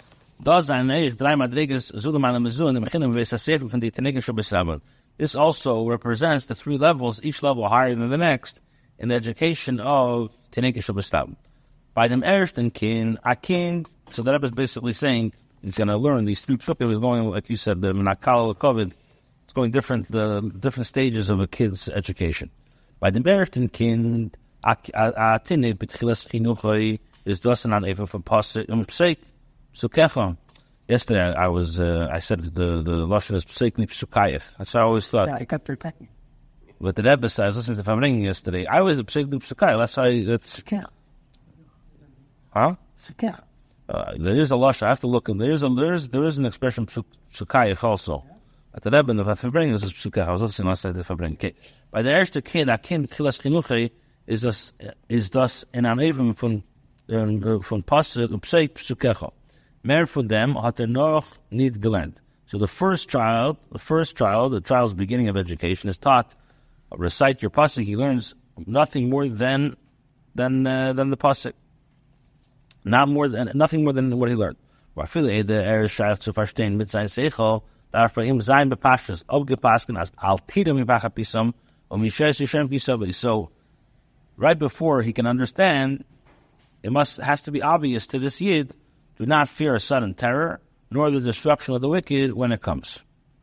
This also represents the three levels, each level higher than the next, in the education of Teneke Shabbat. By them Ersht and Kin, Akin, so the Rebbe is basically saying he's going to learn these three psukim. He's going, like you said, the Menakal COVID. It's going different, the different stages of a kid's education. By them Ersht and Kin, Atine, B'tchilas Chinuchai, is dosen an even from Pasik, um, Pseik, Sukecha. Yesterday, I was, uh, I said the, the Lashon is Pseikni Psukayev. That's what I always thought. Yeah, I kept repeating. But the Rebbe said, I was listening to Famring yesterday, I was a Pseikni Psukayev. That's how I, that's... Sikah. Huh? Sikah. Uh, there is a Lashon, I have to look, and there is a, there is, there is an expression Psukayev also. Yeah. At the Rebbe, the Famring is Psukayev. I was listening last night to Famring. Okay. By the erste Kind, Akin Chilas Chinuchai, is das, is das in an even von, von Pasik, Pseik Psukecha. Mehr von them hat er noch nicht gelernt. So the first child, the first child, the child's beginning of education is taught, uh, recite your pasuk. He learns nothing more than than uh, than the pasuk, not more than nothing more than what he learned. Viele Ede er schreibt zu verstehen mit sein Seichel, darf bei ihm sein bepasches aufgepasst als altidem ibachapisam und mishes yishem kisabi. So right before he can understand, it must has to be obvious to this Yid. Do not fear a sudden terror, nor the destruction of the wicked when it comes.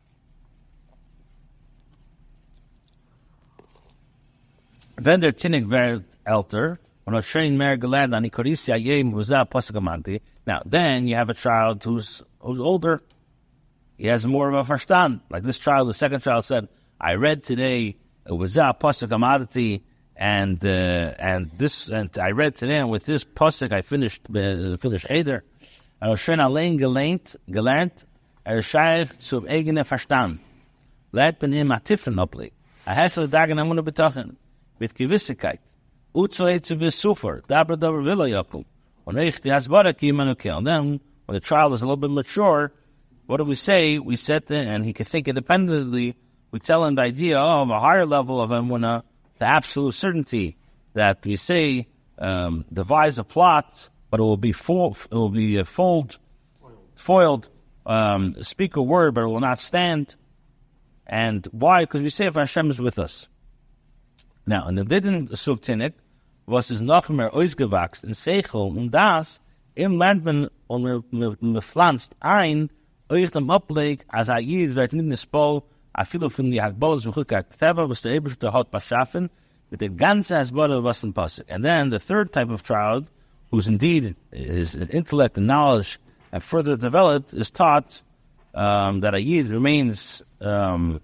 Then der Tinnig werd älter, und hat schön mehr gelernt an Ikorisia jem wuzah pasagamanti. Now, then you have a child who's who's older. He has more of a verstand. Like this child, the second child said, I read today wuzah pasagamanti, and uh, and this, and I read today, and with this pasuk I finished uh, finished Eder. Er hat schön allein gelernt, gelernt, er scheich zu eigene Verstand. Lehrt ben ihm a Tiffen oblig. A hefele Dagen amuna betochen, mit Gewissigkeit. Uzoe zu besufer, dabra dabra villa yakum. Und ich, die hasbara ki imanukel. Then, when the child is a little bit mature, what do we say? We set it, and he can think independently. We tell him the idea of a higher level of amuna, the absolute certainty that we say, um, devise a plot, but it will be full, it will be uh, fold, foiled. Um, speak a word, but it will not stand. And why? Because we say if Hashem is with us. Now, in the Vidin Suktinik, was es noch mehr ausgewachsen in Seichel, und das im lernt man und man pflanzt ein euch dem Ableg, als er Yid wird nicht in der Spol, a viele von die Hakbolas von Chukak Teva, was der Eberste hat beschaffen, mit der ganze Hasbara was in Pasuk. And then the third type of child, who's indeed his intellect and knowledge and further developed, is taught um, that a Yid remains um,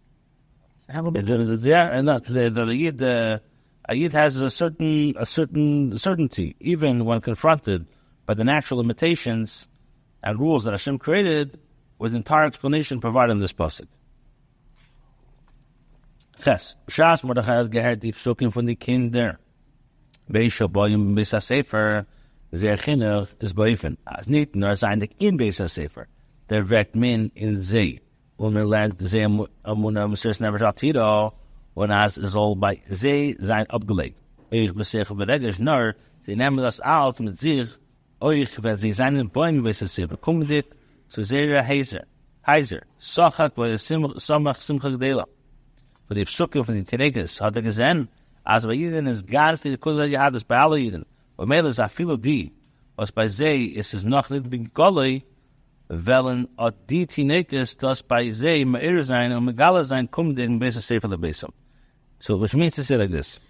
yeah, and not the the Yid uh, a Yid has a certain a certain certainty, even when confronted by the natural limitations and rules that Hashem created, with entire explanation provided in this pasuk. Ches, Shas Mordechai hat gehört die Psukim von die Kinder. Beisha Boyim Beis HaSefer, sehr Chinuch ist Boifen. Als nicht nur sein dich in Beis HaSefer, der weckt min in See. Und man lernt See Amuna Mesiris Never Shatiro, und als es soll bei See sein abgelegt. Ich beseche beregisch nur, sie nehmen das alt mit sich, euch, wenn sie seinen Bäumen Beis HaSefer, kommen dich zu sehr Heiser. Heiser, Sochak, wo es Somach Simcha Gdela. Für die Psukim von den Terekes hat er gesehen, als bei Jiden ist ganz die Kula Jihadis bei allen Jiden. Und mehr ist auch die, was bei sie ist es noch nicht begolli, weil auch die Terekes, das bei sie mehr sein und megala sein, kommen den Beis HaSefer lebesam. So, which means to say like this,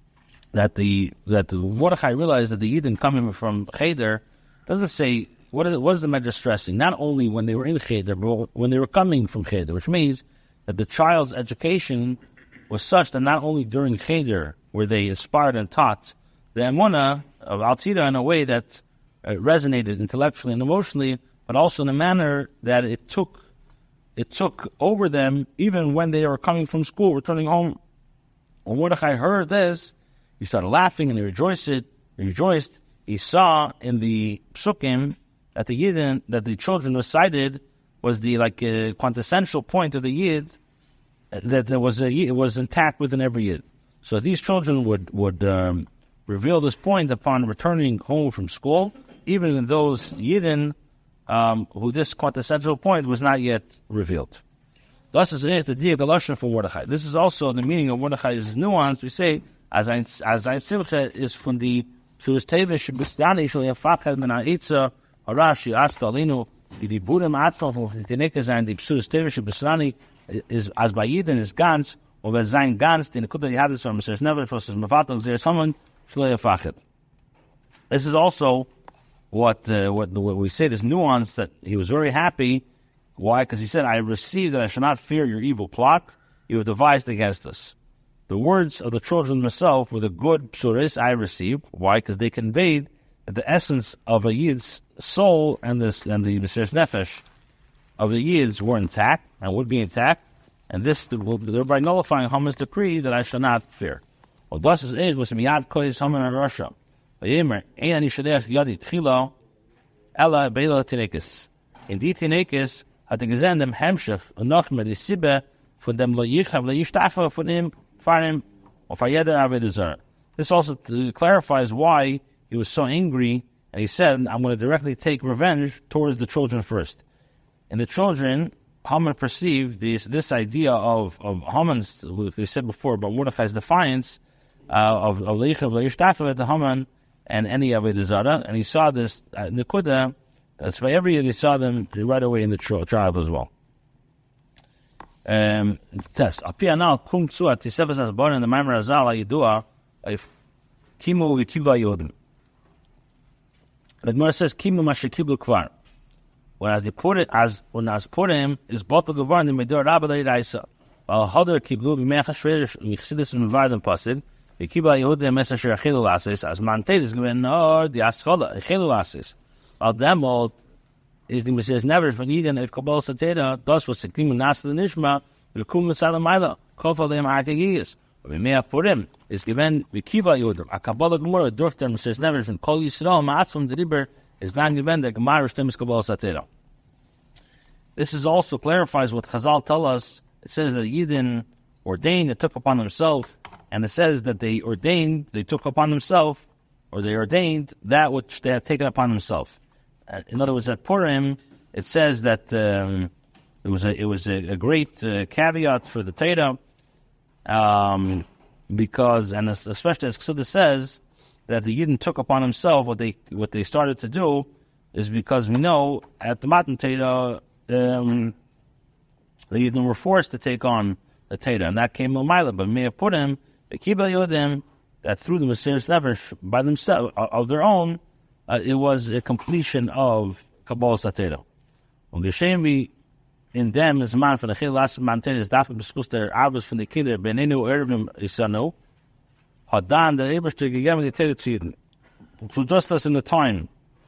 that the, that the Mordechai realized that the Yidden coming from Cheder doesn't say, what is it, what is the Medrash stressing? Not only when they were in Cheder, but when they were coming from Cheder, which means that the child's education was such that not only during Cheder were they inspired and taught the Emunah of Altira in a way that uh, resonated intellectually and emotionally, but also in a manner that it took it took over them even when they were coming from school, returning home. When Mordechai heard this, he started laughing and he rejoiced. He rejoiced. He saw in the Psukim that the Yidden, that the children recited was the like uh, quintessential point of the Yid, that there was a it was intact within every Yid. So these children would would um, reveal this point upon returning home from school, even in those Yidden um, who this quintessential point was not yet revealed. Thus is the Diak Galashon for Mordechai. This is also the meaning of Mordechai's nuance. We say as I as I simcha is from the to his Tevish Bistani Shal Yafachad Min Ha'itza Harashi Askalinu. Die Burim Atma von den Teneke sein, die Psuris Tevische Besrani is as bei Yidden is ganz, und wenn sein ganz, den Kuta Yihadis from Mesiris Never, for his Mevatel, there is someone, Shlei Yafachid. This is also what, uh, what, what we say, this nuance that he was very happy. Why? Because he said, I received that I shall not fear your evil plot you have devised against us. The words of the children themselves were the good Psuris I received. Why? Because they conveyed the essence of a Yid's soul and this and the Mesiris Nefesh of the Yids were intact and would be intact, and this will thereby nullifying Haman's decree that I shall not fear. Well, thus is it was miyad kois Haman and Russia. Vayimer ein ani shadech yadi tchilo ella beila tinekis. Indeed, tinekis hat er gesehen dem Hemshech und noch mit der Sibbe von dem lo yichav lo yishtafa von ihm farim or fayeda avedazar. This also clarifies why he was so angry, and he said, I'm going to directly take revenge towards the children first. And the children, Haman perceived this this idea of, of Haman's, we said before, about Mordechai's defiance uh, of of Leichav Leishtafa to Haman and any of the Zara, and he saw this uh, Nekuda, that's why every year he saw them right away in the child as well. Um, test. Apianal kum tzu at tisefes as born in the Maimer Azal Ayidua, if Kimu Yikiba Yodim. The Gemara says, Kimu Mashikiblu Kvar. Whereas they put it as when as put him is bottle Gavar in the Medur Rabba Raisa. While Hodder Kiblu Bimecha Shresh Michsidis and Varden Pasid, the Kiba Yehuda Mesa Sherachilu Lasis, as Mantate is given or the Aschola, Echilu Lasis. While them all is the Messiah's never for Eden if Kabbalah Sateda, thus was the Kimu Nasa the Nishma, the Kum Salamaila, Kofa Lim Akagiyas. We may have put him is given with Kiba Yehuda, a Kabbalah Gemara, Dorfter Messiah's never from Kol Yisrael, Maatzum the Riber. Is not given the Gemara Shtemis Kabbalah Satira. This is also clarifies what Chazal tell us. It says that Yidden ordained, they took upon themselves, and it says that they ordained, they took upon themselves, or they ordained that which they had taken upon themselves. In other words, at Purim, it says that um, It was a it was a, a great uh, caveat for the Torah, um, because and especially as Chassidus says that the Yidden took upon himself what they what they started to do is because we know at the Matan Torah um, the Yidden were forced to take on the Torah, and that came L'mayla. But may have put him the Kibel Yodim that through the Mesiras Nefesh by themselves of their own, uh, it was a completion of Kabbalas HaTorah. Und geschehen wie in them is man von der Chil last man Torah is dafür beskus der Arbus von der Kinder benenu ervim isanu hat dann der Eberste gegeben die Torah zu Yidden. So just as in the time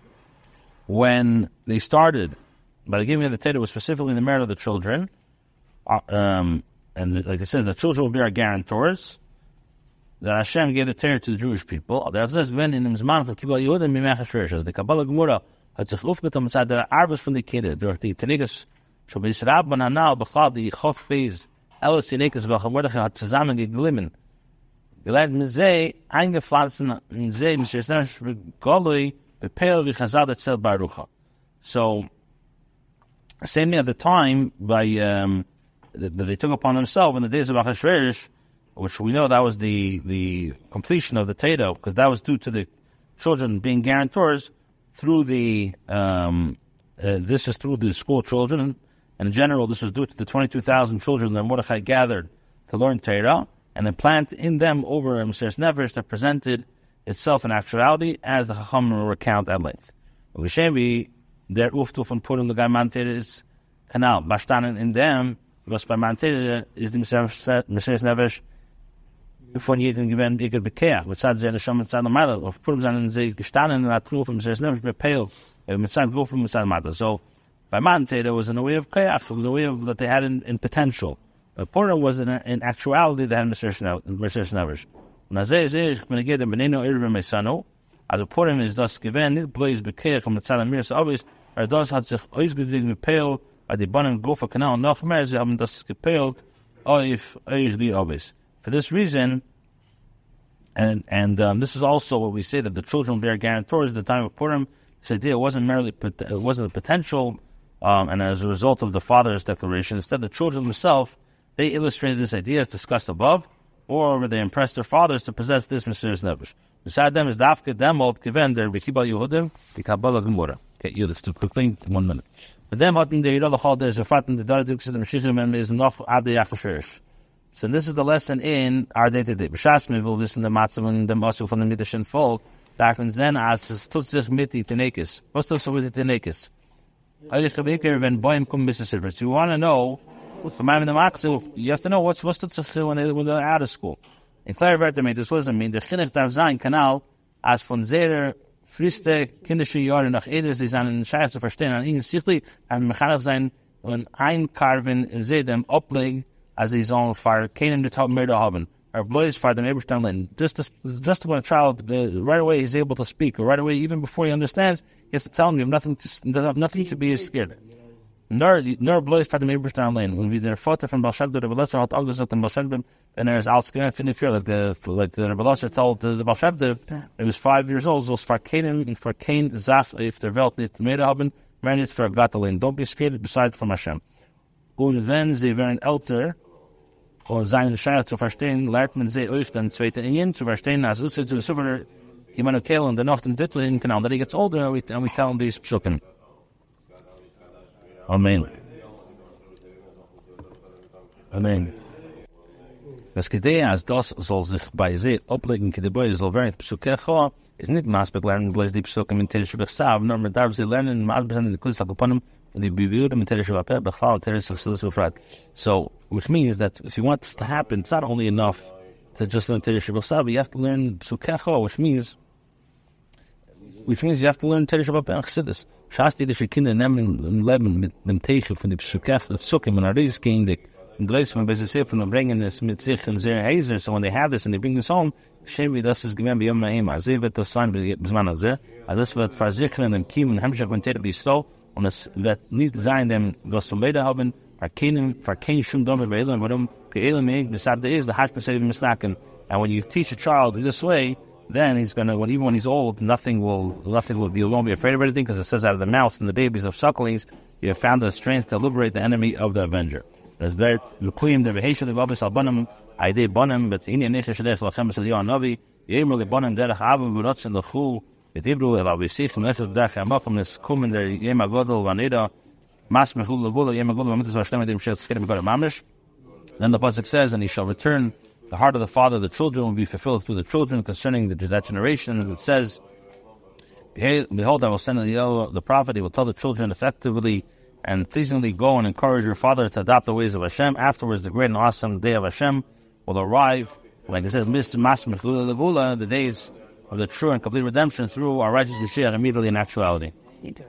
when they started by the giving of the Torah was specifically the merit of the children, uh, um, and like it says, the children will be our guarantors. That Hashem gave the Torah to the Jewish people. There says when in the man von Kibel Yehuda mimachashrish as the Kabbalah Gemara hat sich aufgetan mit der Arbus von der Kinder durch die Tenigas schon bis Rabban Hanal bechlal die Chofbeis Elis Tenigas welche Mordechai hat zusammen geglimmen. Gelernt mit sie eingepflanzt in sie mit sich selbst begolui bepeil wie Chazad etzel Barucha. So, same thing at the time by um, that they took upon themselves in the days of Achashverosh, which we know that was the, the completion of the Torah, because that was due to the children being guarantors through the, um, uh, this is through the school children, and in general this was due to the twenty-two thousand children that Mordechai gathered to learn Torah, and implant in them over a Mesiras Nefesh that presented itself in actuality as the Chacham will recount at length. V'shevi, der Uftuf von Purim the Man Torah is canal, Bashtanen in them, was bei Man Torah is the Mesiras Nefesh von jedem gewähnt, ich bekehr, mit Zeit sehr schon mit Zeit Meiler, auf Purim sind sie gestanden in der Truf von Mesiras Nefesh bepeil, mit Zeit Guf und mit Zeit Meiler. So, by Man Torah was in a way of chaos, in a way of that they had in, in potential. But Purim was in, a, in actuality they had Mesiras Nefesh. Und als er ist, ich bin gegeben, beneno irve meisano, also Purim ist das gewähnt, nicht bloß bekehr von der Zeit am Miras Avis, aber das hat sich ausgedrückt mit Peil, bei die Bonnen Gofa Kanal, noch mehr, sie haben das gepeilt, auf euch die Avis. For this reason, and and um, this is also what we say that the children bear guarantors at the time of Purim. This idea wasn't merely it wasn't a potential, um, and as a result of the father's declaration, instead the children themselves they illustrated this idea as discussed above, or they impressed their fathers to possess this Mesiras Nefesh. Beside them is Dafke Demolt given their B'Kibel Yehudim B'Kabbalah Gemara. Okay, you just to quickly one minute. But them hatten the Yidol Chol there's a fatten the Daraduk the Meshichem is noch Adi Achasherish. So this is the lesson in our day to day. B'Shas me will listen the Matzah and the Masu from the Middishin folk. Darken Zen as es tut sich mit die Tenekis. Was tut sich mit die Tenekis? Eigentlich habe ich wenn Boim kommen bis zu You want to know from having the Matzah, you have to know what's what's tut sich when they when they're out of school. In Clairvert, I mean, this doesn't mean the Chinuch darf sein Kanal als von sehr friste kindische Jahre nach Edes, sie sind schwer zu verstehen, an ihnen sichtlich, an mechanisch sein und einkarven in sie dem Obleg, als sie sollen für keinen Top mehr zu haben. Or blows for them Eberstein Lin. Just to, just when a child uh, right away is able to speak, or right away even before he understands, he has to tell him you have nothing to have nothing to be scared. Nor nor blows for them Eberstein Lin. When we their father from Balshad the Rebbelasser had August at the Balshad and there's outskin in fear like the like the Rebbelasser told the, the Balshad it was five years old. So for Canaan and for Cain Zaf if their Welt nicht mehr haben, wenn it's for Gatalin. Don't be scared beside from Hashem. Und wenn sie werden älter. Und seine Scheiße zu verstehen, lernt man sie euch dann zweite Indien zu verstehen, als Usse zu super, jemand okay, und dann noch den Titel in Kanal. Then he gets older, and we, and we tell him these psukim. Amen. Amen. Das Gedeh, als das soll sich bei sie ablegen, die Beide soll werden Psukecha, ist nicht maßbeg lernen, bloß die Psukim in Teresh Bechsav, nur man darf sie lernen, maßbeg in die Kulisa Kuponim, and the Bibiudim in Teresh Bechsav, Bechal, Teresh Bechsav, so, which means that if you want this to happen, it's not only enough to just learn Teresh Bechsav, you have to learn Psukecha, which means, which means you have to learn Teresh Bechsav and Chassidus. Shasti, the Kinder nehmen leben mit dem Teichel von den Psukecha, Psukim, and Aris gehen die in Gleis von Bezesef und bringen es mit sich in sehr heiser, so when they have this and they bring this home, Shem, das ist gewähnt bei Yom Na'im, also wird das sein, bis man das sehr, also das wird versichern dem Kiem und Hemmschach und Täter bis so, und es wird nicht sein, dem, was zum Leder haben, Keinem, for kein Shum Domer bei Elam, warum bei Elam, the Sabda is, the Hashbasei Misnaken. And when you teach a child this way, then he's going to, when, even when he's old, nothing will, nothing will be, he won't be afraid of anything, because it says out of the mouth and the babies of sucklings, you have found the strength to liberate the enemy of the avenger. There's there, Lukuyim, the Vehesha, the Babis Albanam, Aide Bonam, but in Yanisha Shadesh, Lachem, Salion Novi, Yemel, the Bonam, Derech, Abu, Burots, and the Chul, the Dibru, the Babisif, and Neshes, Dach, Amakum, this Kumen, the Yemagodol, Vaneda, Mas Mechul, the Bula, Yemagodol, Mitzvah, Hashem, Edim, Shet, Skedim, God, Mamish. Then the Pasuk says, and he shall return the heart of the father, the children will be fulfilled through the children concerning the, that generation. As it says, behold, I will send the prophet, he will tell the children effectively and pleasingly go and encourage your father to adopt the ways of Hashem. Afterwards, the great and awesome day of Hashem will arrive. Like it says, the days of the true and complete redemption through our righteous Mashiach immediately in actuality.